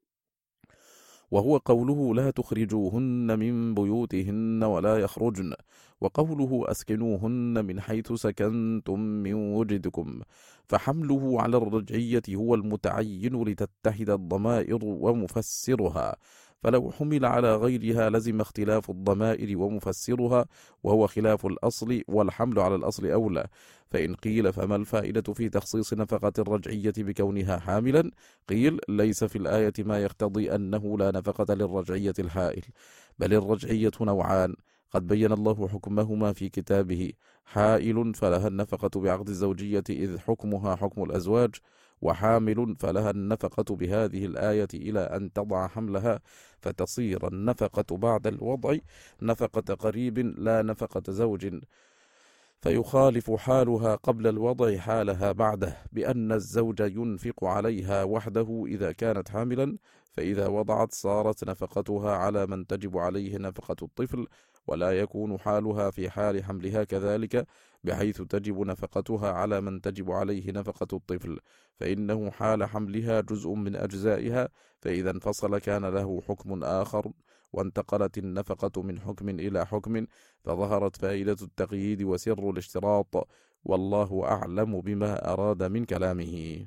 وهو قوله لا تخرجوهن من بيوتهن ولا يخرجن، وقوله أسكنوهن من حيث سكنتم من وجدكم، فحمله على الرجعية هو المتعين لتتحد الضمائر ومفسرها، فلو حمل على غيرها لزم اختلاف الضمائر ومفسرها، وهو خلاف الأصل، والحمل على الأصل أولى. فإن قيل فما الفائدة في تخصيص نفقة الرجعية بكونها حاملا؟ قيل ليس في الآية ما يقتضي أنه لا نفقة للرجعية الحائل، بل الرجعية نوعان قد بين الله حكمهما في كتابه، حائل فلها النفقة بعقد الزوجية إذ حكمها حكم الأزواج، وحامل فلها النفقة بهذه الآية إلى أن تضع حملها، فتصير النفقة بعد الوضع نفقة قريب لا نفقة زوج، فيخالف حالها قبل الوضع حالها بعده، بأن الزوج ينفق عليها وحده إذا كانت حاملا، فإذا وضعت صارت نفقتها على من تجب عليه نفقة الطفل، ولا يكون حالها في حال حملها كذلك، بحيث تجب نفقتها على من تجب عليه نفقة الطفل، فإنه حال حملها جزء من أجزائها، فإذا انفصل كان له حكم آخر، وانتقلت النفقة من حكم إلى حكم، فظهرت فائدة التقييد وسر الاشتراط، والله أعلم بما أراد من كلامه.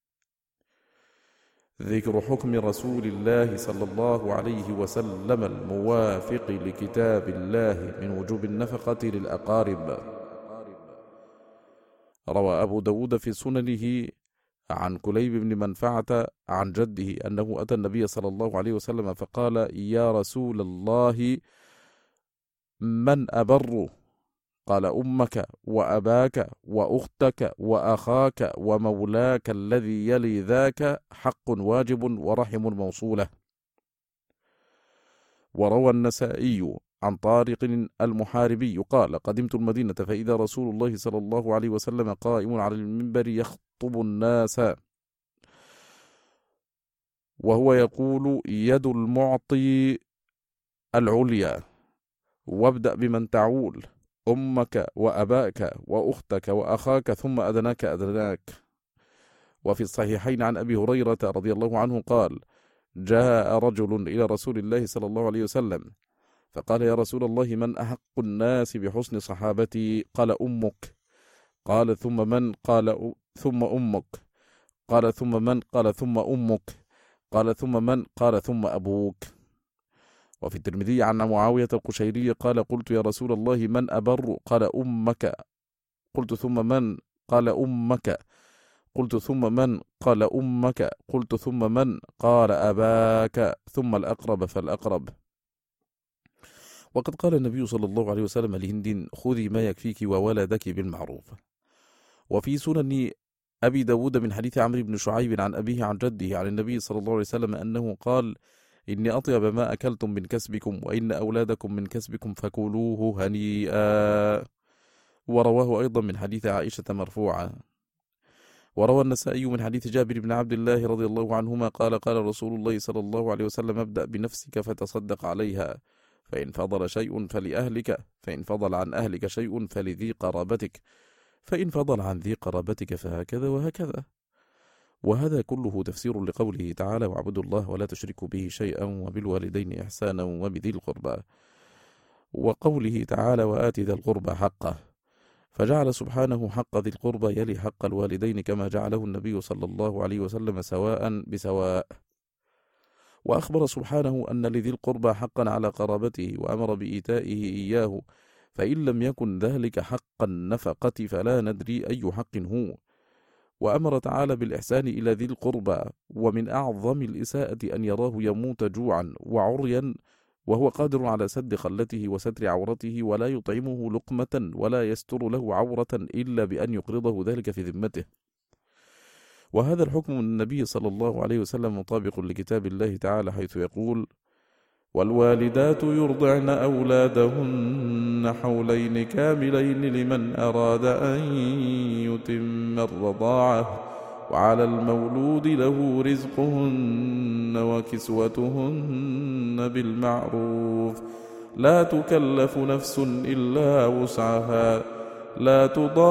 ذكر حكم رسول الله صلى الله عليه وسلم الموافق لكتاب الله من وجوب النفقة للأقارب. روى أبو داود في سننه عن كليب بن منفعة عن جده أنه أتى النبي صلى الله عليه وسلم فقال يا رسول الله من أبر؟ قال أمك وأباك وأختك وأخاك ومولاك الذي يلي ذاك حق واجب ورحم موصولة. وروى النسائي عن طارق المحاربي قال: قدمت المدينة فإذا رسول الله صلى الله عليه وسلم قائم على المنبر يخطب الناس، وهو يقول: يد المعطي العليا، وابدأ بمن تعول، أمك وأباك وأختك وأخاك ثم أدناك أدناك. وفي الصحيحين عن أبي هريرة رضي الله عنه قال: جاء رجل إلى رسول الله صلى الله عليه وسلم فقال: يا رسول الله، من أحق الناس بحسن صحابتي؟ قال: أمك. قال: ثم من؟ قال: ثم أمك. قال: ثم من؟ قال: ثم أمك. قال: ثم من؟ قال: ثم أبوك. وفي الترمذي عن معاوية القشيري قال: قلت: يا رسول الله، من أبر؟ قال: أمك. قلت: ثم من؟ قال: أمك. قلت: ثم من؟ قال: أمك. قلت: ثم من؟ قال: أباك، ثم الأقرب فالأقرب. وقد قال النبي صلى الله عليه وسلم لهند: خذي ما يكفيك وولدك بالمعروف. وفي سنن أبي داود من حديث عمرو بن شعيب عن أبيه عن جده عن النبي صلى الله عليه وسلم أنه قال: إني أطيب ما أكلتم من كسبكم، وإن أولادكم من كسبكم، فكلوه هنيئا. ورواه أيضا من حديث عائشة مرفوعا. وروى النسائي من حديث جابر بن عبد الله رضي الله عنهما قال: قال رسول الله صلى الله عليه وسلم: ابدأ بنفسك فتصدق عليها، فإن فضل شيء فلأهلك، فإن فضل عن أهلك شيء فلذي قرابتك، فإن فضل عن ذي قرابتك فهكذا وهكذا. وهذا كله تفسير لقوله تعالى: واعبدوا الله ولا تشركوا به شيئا وبالوالدين إحسانا وبذي القربى، وقوله تعالى: وآت ذا القربى حقه، فجعل سبحانه حق ذي القربى يلي حق الوالدين كما جعله النبي صلى الله عليه وسلم سواء بسواء. وأخبر سبحانه أن لذي القربى حقا على قرابته، وأمر بإيتائه إياه، فإن لم يكن ذلك حق النفقة فلا ندري أي حق هو. وأمر تعالى بالإحسان إلى ذي القربى، ومن أعظم الإساءة أن يراه يموت جوعا وعريا وهو قادر على سد خلته وستر عورته، ولا يطعمه لقمة ولا يستر له عورة إلا بأن يقرضه ذلك في ذمته. وهذا الحكم من النبي صلى الله عليه وسلم مطابق لكتاب الله تعالى، حيث يقول: والوالدات يرضعن أولادهن حولين كاملين لمن أراد أن يتم الرضاعة، وعلى المولود له رزقهن وكسوتهن بالمعروف، لا تكلف نفس إلا وسعها، لا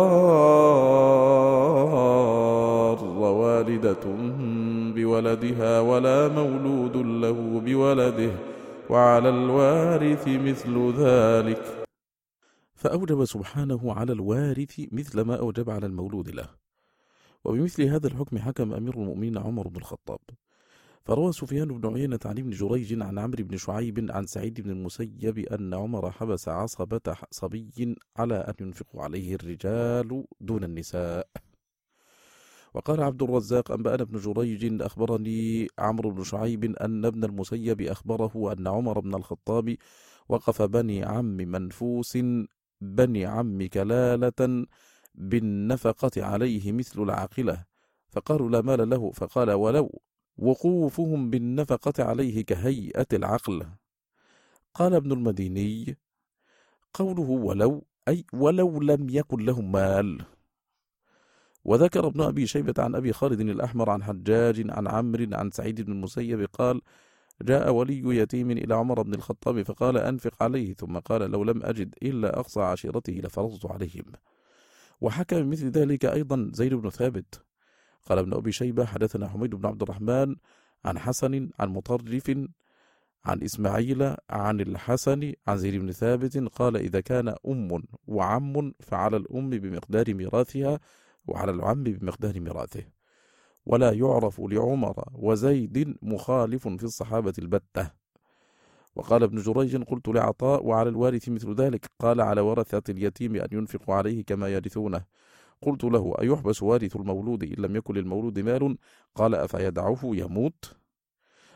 تضار والدة بولدها ولا مولود له بولده، وعلى الوارث مثل ذلك. فأوجب سبحانه على الوارث مثل ما أوجب على المولود له. وبمثل هذا الحكم حكم أمير المؤمنين عمر بن الخطاب. فروى سفيان بن عيينة عن ابن جريج عن عمرو بن شعيب عن سعيد بن المسيب أن عمر حبس عصبة صبي على أن ينفق عليه الرجال دون النساء. وقال عبد الرزاق: أنبأنا ابن جريج أخبرني عمرو بن شعيب أن ابن المسيب أخبره أن عمر بن الخطاب وقف بني عم منفوس بني عم كلالة بالنفقة عليه مثل العاقلة، فقالوا: لا مال له. فقال: ولو وقوفهم بالنفقة عليه كهيئة العقل. قال ابن المديني: قوله ولو أي ولو لم يكن لهم مال. وذكر ابن أبي شيبة عن أبي خالد الأحمر عن حجاج عن عمرو عن سعيد بن المسيب قال: جاء ولي يتيم إلى عمر بن الخطاب فقال: أنفق عليه، ثم قال: لو لم أجد إلا أقصى عشيرته لفرضت عليهم. وحكى من مثل ذلك أيضا زيد بن ثابت. قال ابن أبي شيبة: حدثنا حميد بن عبد الرحمن عن حسن عن مطرف عن إسماعيل عن الحسن عن زيد بن ثابت قال: إذا كان أم وعم فعلى الأم بمقدار ميراثها وعلى العم بمقدار ميراثه. ولا يعرف لعمر وزيد مخالف في الصحابة البتة. وقال ابن جريج: قلت لعطاء: وعلى الوارث مثل ذلك؟ قال: على ورثة اليتيم أن ينفقوا عليه كما يرثونه. قلت له: أيحبس وارث المولود إن لم يكن للمولود مال؟ قال: أفيدعه يموت؟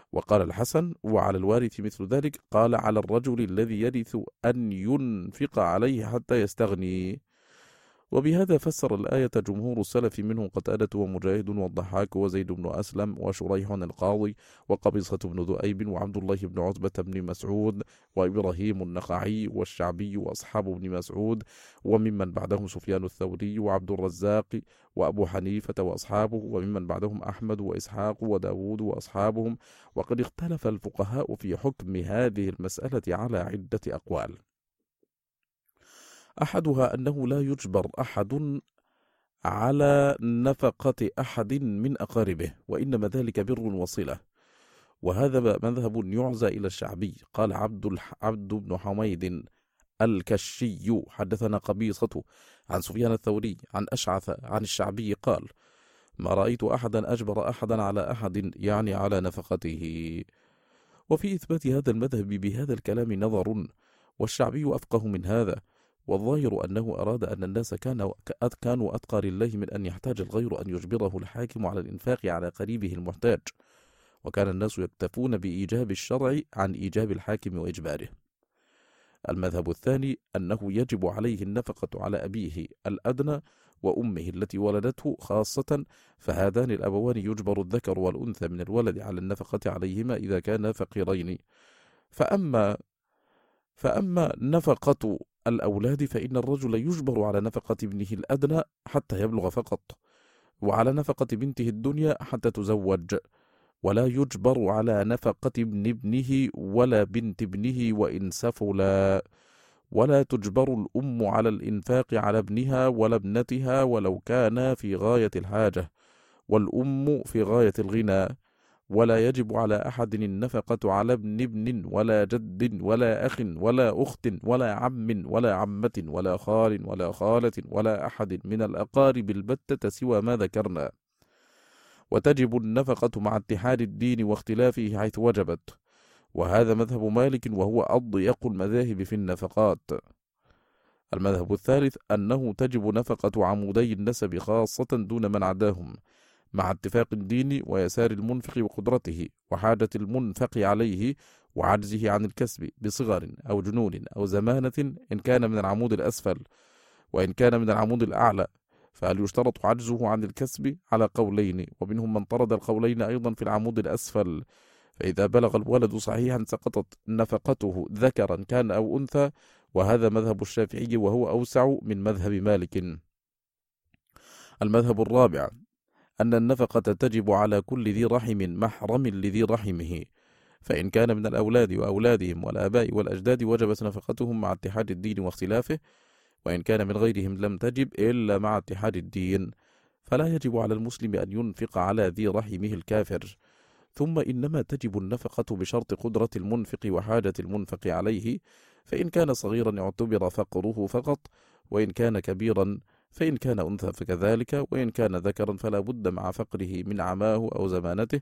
وقال الحسن: وعلى الوارث مثل ذلك. قال: على الرجل الذي يرث أن ينفق عليه حتى يستغني. وبهذا فسر الآية جمهور السلف منهم قتادة ومجاهد والضحاك وزيد بن أسلم وشريح القاضي وقبيصة بن ذؤيب وعبد الله بن عتبة بن مسعود وإبراهيم النخعي والشعبي وأصحاب بن مسعود، وممن بعدهم سفيان الثوري وعبد الرزاق وأبو حنيفة وأصحابه، وممن بعدهم أحمد وإسحاق وداود وأصحابهم. وقد اختلف الفقهاء في حكم هذه المسألة على عدة أقوال. أحدها أنه لا يجبر أحد على نفقة أحد من أقاربه، وإنما ذلك بر وصلة، وهذا مذهب يعزى إلى الشعبي. قال عبد بن حميد الكشي: حدثنا قبيصة عن سفيان الثوري عن أشعث عن الشعبي قال: ما رأيت أحدا أجبر أحدا على أحد، يعني على نفقته. وفي إثبات هذا المذهب بهذا الكلام نظر، والشعبي أفقه من هذا، والظاهر أنه أراد أن الناس كانوا أتقى لله من أن يحتاج الغير أن يجبره الحاكم على الإنفاق على قريبه المحتاج، وكان الناس يكتفون بإيجاب الشرع عن إيجاب الحاكم وإجباره. المذهب الثاني أنه يجب عليه النفقة على أبيه الأدنى وأمه التي ولدته خاصة، فهذان الأبوان يجبر الذكر والأنثى من الولد على النفقة عليهما إذا كانا فقيرين. فأما نفقة الأولاد فإن الرجل يجبر على نفقة ابنه الأدنى حتى يبلغ فقط، وعلى نفقة بنته الدنيا حتى تزوج، ولا يجبر على نفقة ابنه ولا بنت ابنه وإن سفلا، ولا تجبر الأم على الإنفاق على ابنها ولا ابنتها ولو كان في غاية الحاجة، والأم في غاية الغنى، ولا يجب على أحد النفقة على ابن ولا جد ولا أخ ولا أخت ولا عم ولا عمة ولا خال ولا خالة ولا أحد من الأقارب البتة سوى ما ذكرنا. وتجب النفقة مع اتحاد الدين واختلافه حيث وجبت، وهذا مذهب مالك وهو أضيق المذاهب في النفقات. المذهب الثالث أنه تجب نفقة عمودي النسب خاصة دون من عداهم، مع اتفاق الدين ويسار المنفق وقدرته وحاجة المنفق عليه وعجزه عن الكسب بصغر أو جنون أو زمانة إن كان من العمود الأسفل، وإن كان من العمود الأعلى فهل يشترط عجزه عن الكسب على قولين، ومنهم من طرد القولين أيضا في العمود الأسفل، فإذا بلغ الولد صحيحا سقطت نفقته ذكرا كان أو أنثى، وهذا مذهب الشافعي وهو أوسع من مذهب مالك. المذهب الرابع أن النفقة تجب على كل ذي رحم محرم لذي رحمه، فإن كان من الأولاد وأولادهم والآباء والأجداد وجبت نفقتهم مع اتحاد الدين واختلافه، وإن كان من غيرهم لم تجب إلا مع اتحاد الدين، فلا يجب على المسلم أن ينفق على ذي رحمه الكافر. ثم إنما تجب النفقة بشرط قدرة المنفق وحاجة المنفق عليه، فإن كان صغيرا اعتبر فقره فقط، وإن كان كبيرا فإن كان أنثى فكذلك، وإن كان ذكرا فلا بد مع فقره من عماه أو زمانته،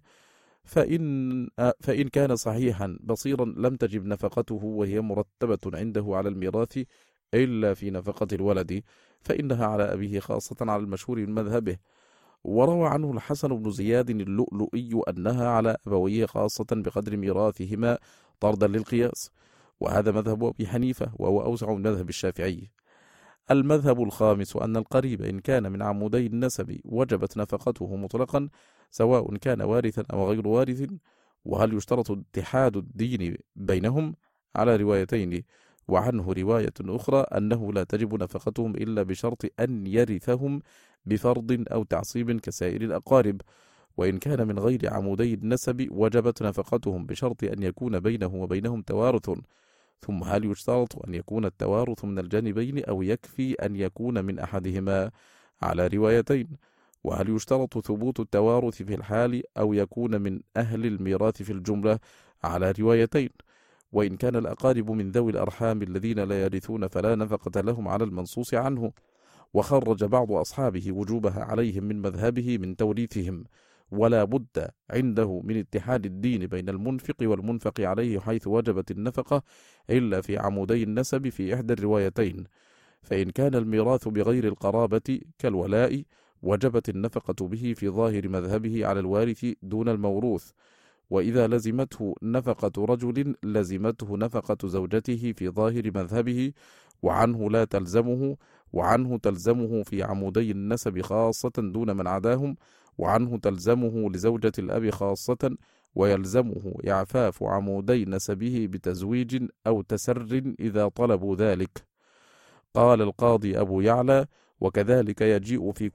فإن كان صحيحا بصيرا لم تجب نفقته وهي مرتبة عنده على الميراث إلا في نفقة الولد، فإنها على أبيه خاصة على المشهور من مذهبه. وروى عنه الحسن بن زياد اللؤلؤي أنها على أبويه خاصة بقدر ميراثهما طردا للقياس، وهذا مذهب أبي حنيفة وهو أوسع من مذهب الشافعي. المذهب الخامس أن القريب إن كان من عمودي النسب وجبت نفقته مطلقا سواء كان وارثا أو غير وارث. وهل يشترط اتحاد الدين بينهم؟ على روايتين، وعنه رواية أخرى أنه لا تجب نفقتهم إلا بشرط أن يرثهم بفرض أو تعصيب كسائر الأقارب، وإن كان من غير عمودي النسب وجبت نفقتهم بشرط أن يكون بينه وبينهم توارث. ثم هل يشترط أن يكون التوارث من الجانبين أو يكفي أن يكون من أحدهما؟ على روايتين. وهل يشترط ثبوت التوارث في الحال أو يكون من أهل الميراث في الجملة؟ على روايتين. وإن كان الأقارب من ذوي الأرحام الذين لا يرثون فلا نفقة لهم على المنصوص عنه. وخرج بعض أصحابه وجوبها عليهم من مذهبه من توريثهم، ولا بد عنده من اتحاد الدين بين المنفق والمنفق عليه حيث وجبت النفقة إلا في عمودي النسب في إحدى الروايتين، فإن كان الميراث بغير القرابة كالولاء وجبت النفقة به في ظاهر مذهبه على الوارث دون الموروث، وإذا لزمته نفقة رجل لزمته نفقة زوجته في ظاهر مذهبه، وعنه لا تلزمه، وعنه تلزمه في عمودي النسب خاصة دون من عداهم، وعنه تلزمه لزوجة الأب خاصة، ويلزمه إعفاف عمودي نسبه بتزويج أو تسر إذا طلبوا ذلك. قال القاضي أبو يعلى: وكذلك يجيء في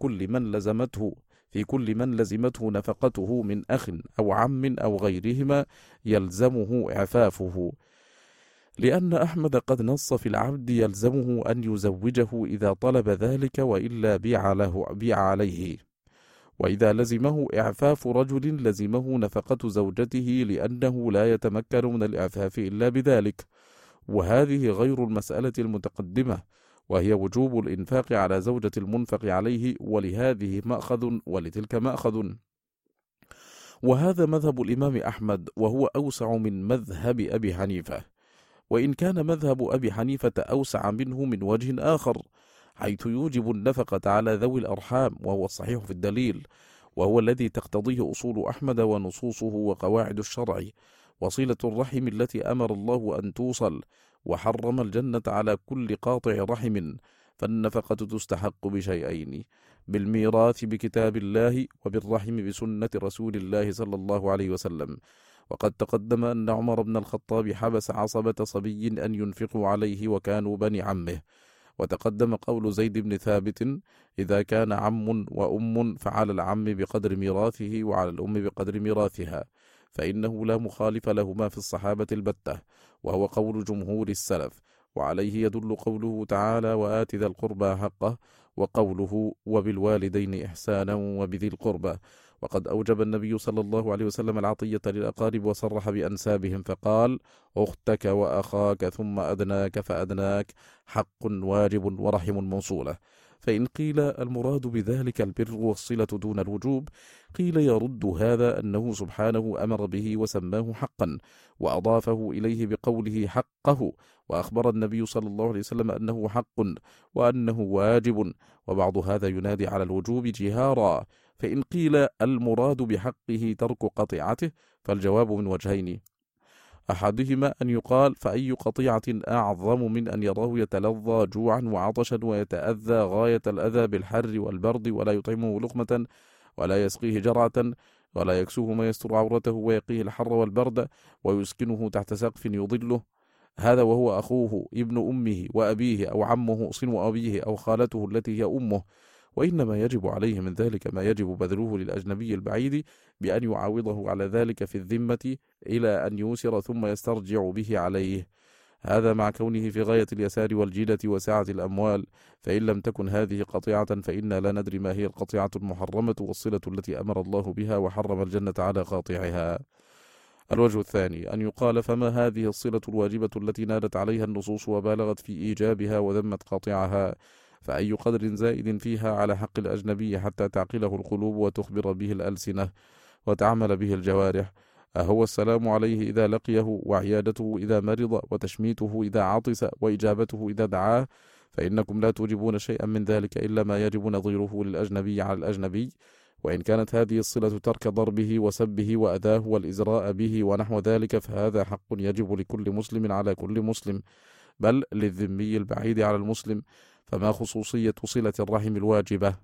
كل من لزمته نفقته من أخ أو عم أو غيرهما يلزمه إعفافه، لأن أحمد قد نص في العبد يلزمه أن يزوجه إذا طلب ذلك، وإلا بيع عليه. وإذا لزمه إعفاف رجل لزمه نفقة زوجته، لأنه لا يتمكن من الإعفاف إلا بذلك، وهذه غير المسألة المتقدمة، وهي وجوب الإنفاق على زوجة المنفق عليه، ولهذه مأخذ ولتلك مأخذ. وهذا مذهب الإمام أحمد، وهو أوسع من مذهب أبي حنيفة، وإن كان مذهب أبي حنيفة أوسع منه من وجه آخر، حيث يوجب النفقة على ذوي الأرحام، وهو الصحيح في الدليل، وهو الذي تقتضيه أصول أحمد ونصوصه وقواعد الشرع، وصلة الرحم التي أمر الله أن توصل، وحرم الجنة على كل قاطع رحم. فالنفقة تستحق بشيئين: بالميراث بكتاب الله، وبالرحم بسنة رسول الله صلى الله عليه وسلم. وقد تقدم أن عمر بن الخطاب حبس عصبة صبي أن ينفقوا عليه وكانوا بني عمه، وتقدم قول زيد بن ثابت: إذا كان عم وأم فعلى العم بقدر ميراثه، وعلى الأم بقدر ميراثها، فإنه لا مخالف لهما في الصحابة البتة، وهو قول جمهور السلف، وعليه يدل قوله تعالى: وآت ذا القربى حقه، وقوله: وبالوالدين إحسانا وبذي القربى. وقد أوجب النبي صلى الله عليه وسلم العطية للأقارب، وصرح بأنسابهم فقال: أختك وأخاك ثم أدناك فأدناك، حق واجب ورحم موصولة. فإن قيل المراد بذلك البر والصلة دون الوجوب، قيل يرد هذا أنه سبحانه أمر به وسماه حقا، وأضافه إليه بقوله حقه، وأخبر النبي صلى الله عليه وسلم أنه حق وأنه واجب، وبعض هذا ينادي على الوجوب جهارا. فإن قيل المراد بحقه ترك قطيعته، فالجواب من وجهين: أحدهما أن يقال: فأي قطيعة أعظم من أن يراه يتلظى جوعا وعطشا ويتأذى غاية الأذى بالحر والبرد، ولا يطعمه لقمة ولا يسقيه جرعة ولا يكسوه ما يستر عورته ويقيه الحر والبرد ويسكنه تحت سقف يظله، هذا وهو أخوه ابن أمه وأبيه أو عمه صنو أبيه أو خالته التي هي أمه. وإنما يجب عليه من ذلك ما يجب بذله للأجنبي البعيد، بأن يعاوضه على ذلك في الذمة إلى أن يوسر ثم يسترجع به عليه، هذا مع كونه في غاية اليسار والجيلة وسعة الأموال. فإن لم تكن هذه قطيعة فإنا لا ندري ما هي القطيعة المحرمة والصلة التي أمر الله بها وحرم الجنة على قاطعها. الوجه الثاني أن يقال: فما هذه الصلة الواجبة التي نادت عليها النصوص وبالغت في إيجابها وذمت قاطعها؟ فأي قدر زائد فيها على حق الأجنبي حتى تعقله القلوب وتخبر به الألسنة وتعمل به الجوارح؟ أهو السلام عليه إذا لقيه، وعيادته إذا مرض، وتشميته إذا عطس، وإجابته إذا دعاه؟ فإنكم لا توجبون شيئا من ذلك إلا ما يجب نظيره للأجنبي على الأجنبي، وإن كانت هذه الصلة ترك ضربه وسبه وأذاه والإزراء به ونحو ذلك، فهذا حق يجب لكل مسلم على كل مسلم، بل للذمي البعيد على المسلم، فما خصوصية صلة الرحم الواجبة؟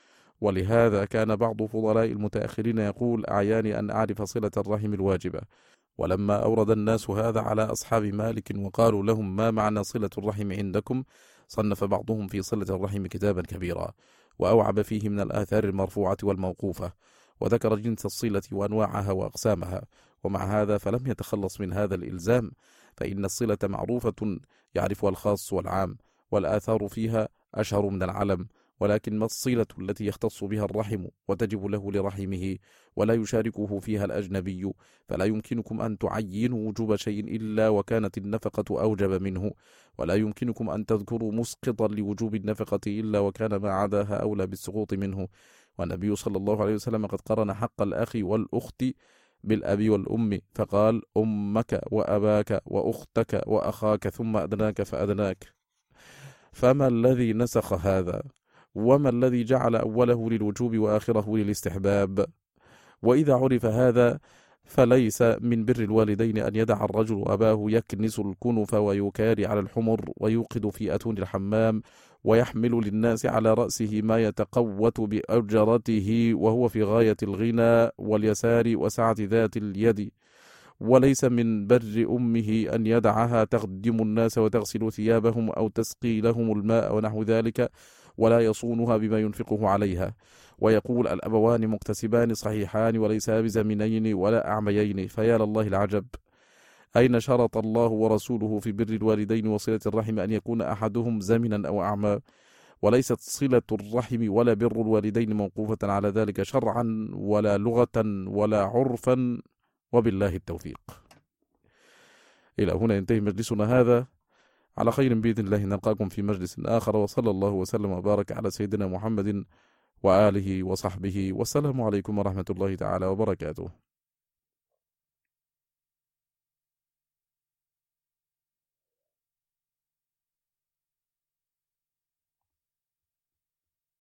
ولهذا كان بعض فضلاء المتأخرين يقول: أعياني أن أعرف صلة الرحم الواجبة. ولما أورد الناس هذا على أصحاب مالك وقالوا لهم: ما معنى صلة الرحم عندكم؟ صنف بعضهم في صلة الرحم كتابا كبيرا، وأوعب فيه من الآثار المرفوعة والموقوفة، وذكر جنس الصلة وأنواعها وأقسامها. ومع هذا فلم يتخلص من هذا الإلزام، فإن الصلة معروفة يعرفها الخاص والعام، والآثار فيها أشهر من العلم، ولكن ما الصلة التي يختص بها الرحم وتجب له لرحمه ولا يشاركه فيها الأجنبي؟ فلا يمكنكم أن تعينوا وجوب شيء إلا وكانت النفقة أوجب منه، ولا يمكنكم أن تذكروا مسقطا لوجوب النفقة إلا وكان ما عداها أولى بالسقوط منه. والنبي صلى الله عليه وسلم قد قرن حق الأخ والأخت بالأب والأم، فقال: أمك وأباك وأختك وأخاك ثم أدناك فأدناك. فما الذي نسخ هذا؟ وما الذي جعل أوله للوجوب وآخره للاستحباب؟ وإذا عرف هذا فليس من بر الوالدين أن يدع الرجل أباه يكنس الكنف ويكاري على الحمر ويوقد في أتون الحمام ويحمل للناس على رأسه ما يتقوت بأجرته وهو في غاية الغنى واليسار وسعة ذات اليد. وليس من بر أمه أن يدعها تخدم الناس وتغسل ثيابهم أو تسقي لهم الماء ونحو ذلك، ولا يصونها بما ينفقه عليها. ويقول: الأبوان مكتسبان صحيحان وليسا بزمنين ولا أعميين. فيا لله العجب، أين شرط الله ورسوله في بر الوالدين وصلة الرحم أن يكون أحدهم زمنا أو أعمى؟ وليست صلة الرحم ولا بر الوالدين موقوفة على ذلك شرعا ولا لغة ولا عرفا، وبالله التوفيق. إلى هنا ينتهي مجلسنا هذا، على خير بإذن الله نلقاكم في مجلس آخر، وصلى الله وسلم وبارك على سيدنا محمد وآله وصحبه، والسلام عليكم ورحمة الله تعالى وبركاته.